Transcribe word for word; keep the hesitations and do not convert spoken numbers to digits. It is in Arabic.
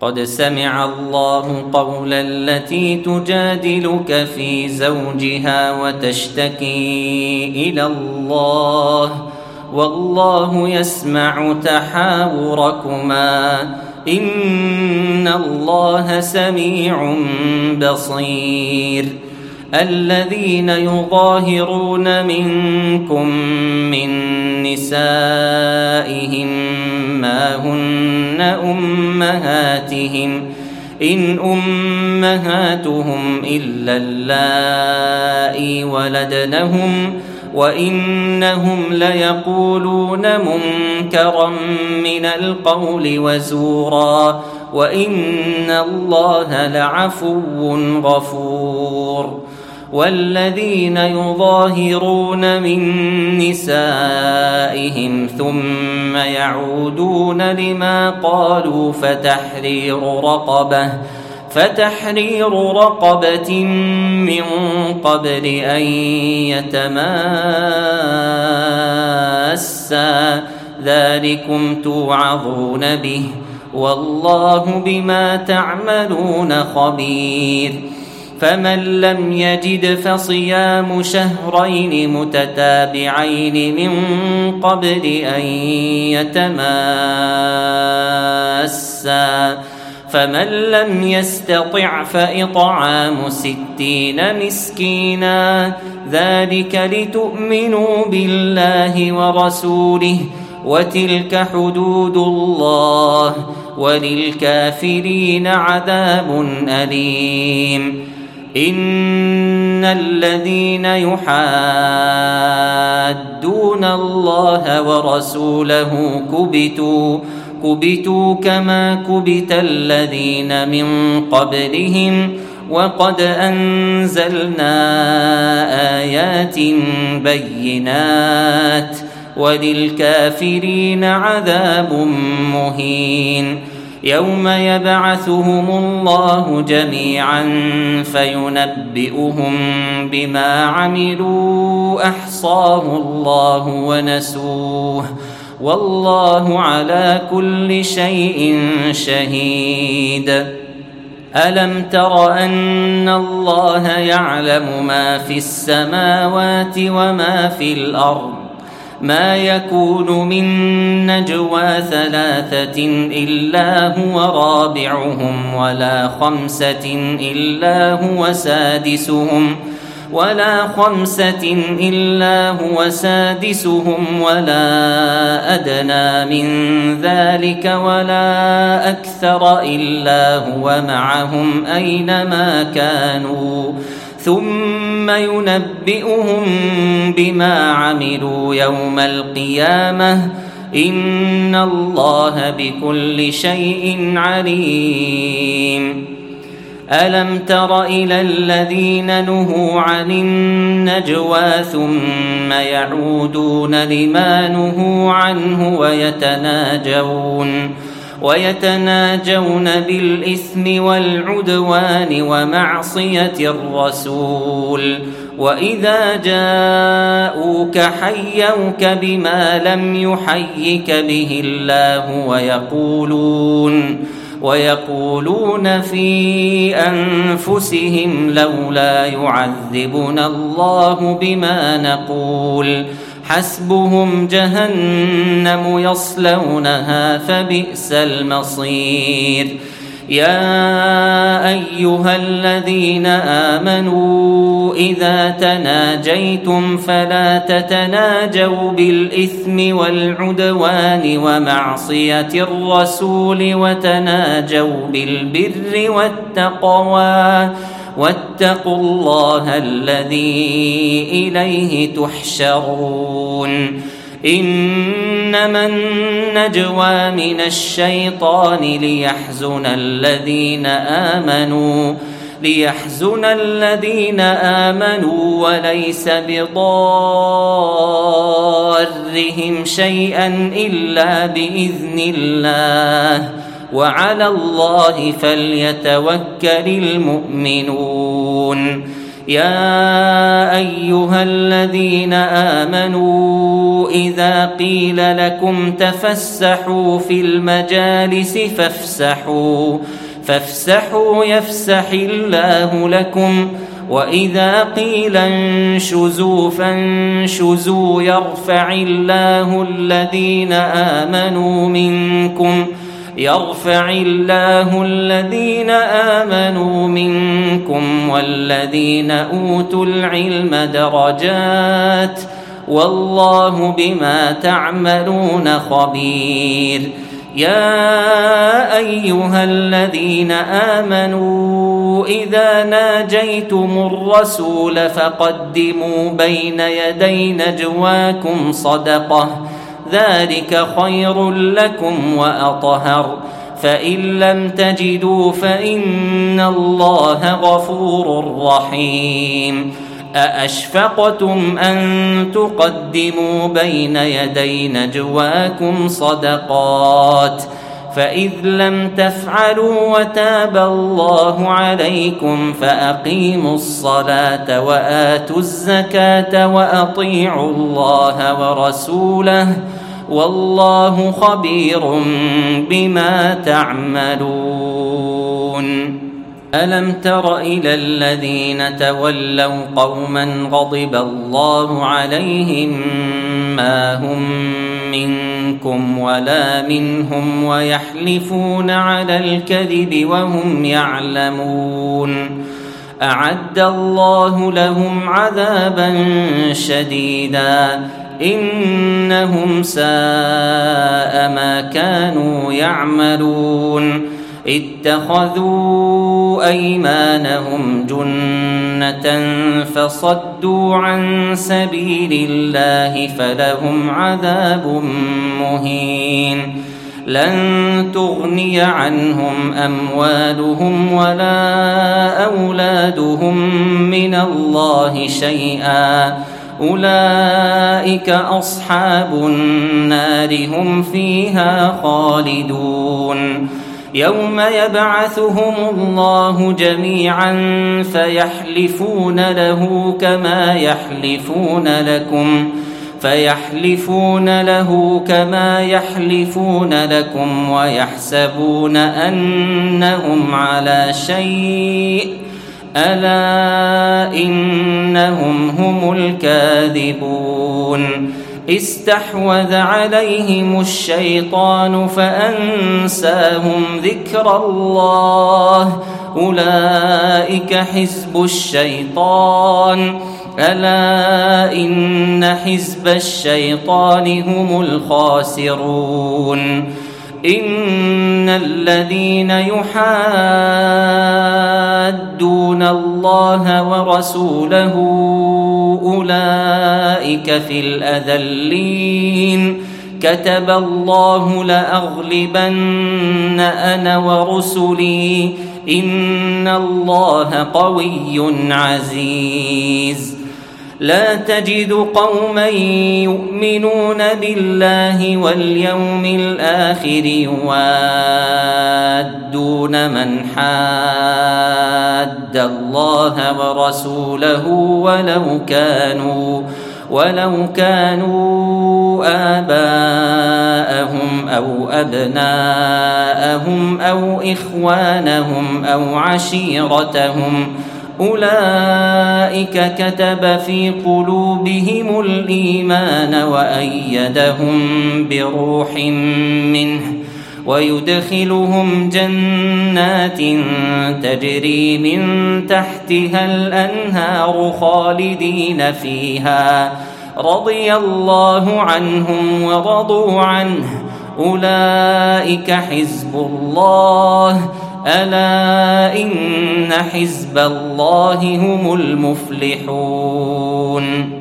قد سمع الله قول التي تجادلك في زوجها وتشتكي إلى الله والله يسمع تحاوركما إن الله سميع بصير. الذين يظاهرون منكم من نسائهم ما هن أمهاتهم إن أمهاتهم إلا اللائي ولدنهم وإنهم ليقولون منكرا من القول وزورا وإن الله لعفو غفور. والذين يظاهرون من نسائهم ثم يعودون لما قالوا فتحرير رقبة فتحرير رقبة من قبل أن يتماسا ذلكم توعظون به والله بما تعملون خبير. فمن لم يجد فصيام شهرين متتابعين من قبل أن يتماسا فمن لم يستطع فإطعام ستين مسكينا ذلك لتؤمنوا بالله ورسوله وتلك حدود الله وللكافرين عذاب أليم. إن الذين يحادون الله ورسوله كبتوا كبتوا كما كبت الذين من قبلهم وقد أنزلنا آيات بينات وللكافرين عذاب مهين. يوم يبعثهم الله جميعا فينبئهم بما عملوا أحصاه الله ونسوه والله على كل شيء شهيد. ألم تر أن الله يعلم ما في السماوات وما في الأرض ما يكون من نجوى ثلاثة إلا هو رابعهم ولا خمسة إلا هو سادسهم ولا خمسة إلا هو سادسهم ولا أدنى من ذلك ولا أكثر إلا هو معهم أينما كانوا ثم ينبئهم بما عملوا يوم القيامة إن الله بكل شيء عليم. ألم تر إلى الذين نهوا عن النجوى ثم يعودون لما نهوا عنه ويتناجون ويتناجون بالإثم والعدوان ومعصية الرسول وإذا جاءوك حيوك بما لم يحيك به الله ويقولون ويقولون في أنفسهم لولا يعذبنا الله بما نقول حسبهم جهنم يصلونها فبئس المصير. يا أيها الذين آمنوا إذا تناجيتم فلا تتناجوا بالإثم والعدوان ومعصية الرسول وتناجوا بالبر والتقوى واتقوا الله الذي إليه تحشرون. إنما النجوى من الشيطان ليحزن الذين آمنوا ليحزن الذين آمنوا وليس بضارهم شيئا إلا بإذن الله وعلى الله فليتوكل المؤمنون. يا أيها الذين آمنوا إذا قيل لكم تفسحوا في المجالس فافسحوا فافسحوا يفسح الله لكم وإذا قيل انشزوا فانشزوا يرفع الله الذين آمنوا منكم يرفع الله الذين آمنوا منكم والذين أوتوا العلم درجات والله بما تعملون خبير. يا أيها الذين آمنوا إذا ناجيتم الرسول فقدموا بين يدي نجواكم صدقة ذلك خير لكم وأطهر فإن لم تجدوا فإن الله غفور رحيم. أأشفقتم أن تقدموا بين يدي نجواكم صدقات فإذ لم تفعلوا وتاب الله عليكم فأقيموا الصلاة وآتوا الزكاة وأطيعوا الله ورسوله والله خبير بما تعملون. ألم تر إلى الذين تولوا قوما غضب الله عليهم ما هم منكم ولا منهم ويحلفون على الكذب وهم يعلمون أعد الله لهم عذابا شديدا إنهم ساء ما كانوا يعملون. اتخذوا أيمانهم جنة فصدوا عن سبيل الله فلهم عذاب مهين. لن تغني عنهم أموالهم ولا أولادهم من الله شيئا أولئك أصحاب النار هم فيها خالدون. يوم يبعثهم الله جميعا فيحلفون له كما يحلفون لكم فيحلفون له كما يحلفون لكم ويحسبون أنهم على شيء ألا إنهم هم الكاذبون. استحوذ عليهم الشيطان فأنساهم ذكر الله أولئك حزب الشيطان ألا إن حزب الشيطان هم الخاسرون. إن الذين يحادون الله ورسوله أولئك في الأذلين. كتب الله لأغلبن أنا ورسلي إن الله قوي عزيز. لا تجد قوما يؤمنون بالله واليوم الآخر يوادون من حاد الله ورسوله ولو كانوا ولو كانوا آباءهم أو أبناءهم أو إخوانهم أو عشيرتهم أولئك كتب في قلوبهم الإيمان وأيدهم بروح منه ويدخلهم جنات تجري من تحتها الأنهار خالدين فيها رضي الله عنهم ورضوا عنه أولئك حزب الله ألا إن حزب الله هم المفلحون.